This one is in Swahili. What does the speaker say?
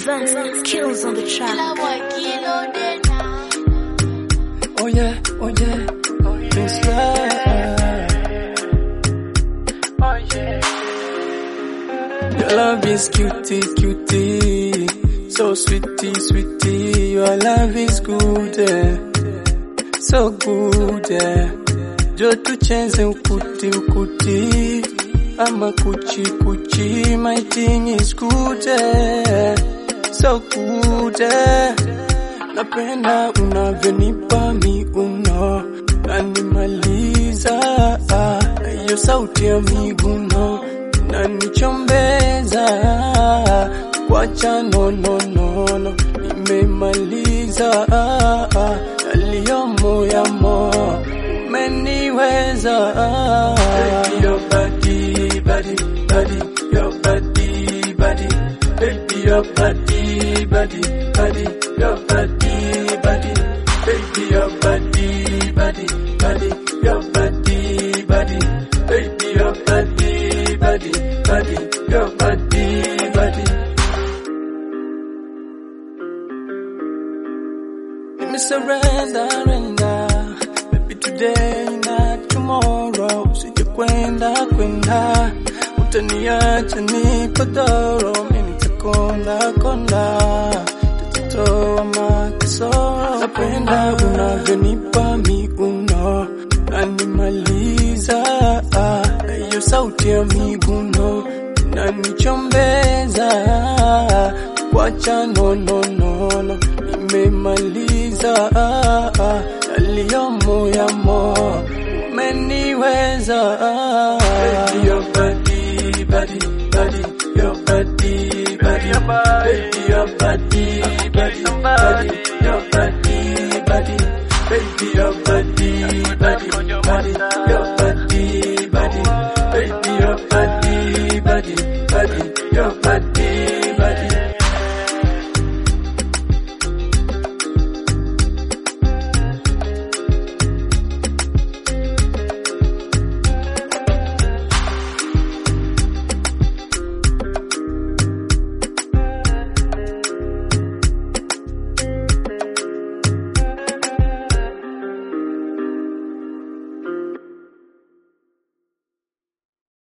Advanced kills on the track. Oh yeah, oh yeah, it's right. Oh yeah. Your love is cutie, cutie, so sweetie, sweetie. Your love is good, so good. Jo tucheze ukuti, ukuti, ama kuchi, kuchi. My thing is good, so good. Napenda unavyonipa miuno, nanimaliza hiyo sauti ya miguno, nanichombeza kwacha no no no no. Nimemaliza yaliyomo yamo, umeniweza. Baby your body, body, body, your body, body. Baby your body, body, body, your body, body. Baby your body, body, body, your body, body. Baby your body, body, body, your body, body. Let me surrender, surrender. Baby today, not tomorrow. Usije kwenda, kwenda. Utaniacha nipadoro. Konda, konda, tutatoa makasoro. Napenda unavyonipa miuno, nanimaliza hiyo sauti ya miguno, nanichombeza kwacha no no no no. Nimemaliza yaliyomo yamo, umeniweza. Baby your body, body, body, your body, body, baby your body, body, body, your body, body, baby your body, body, body.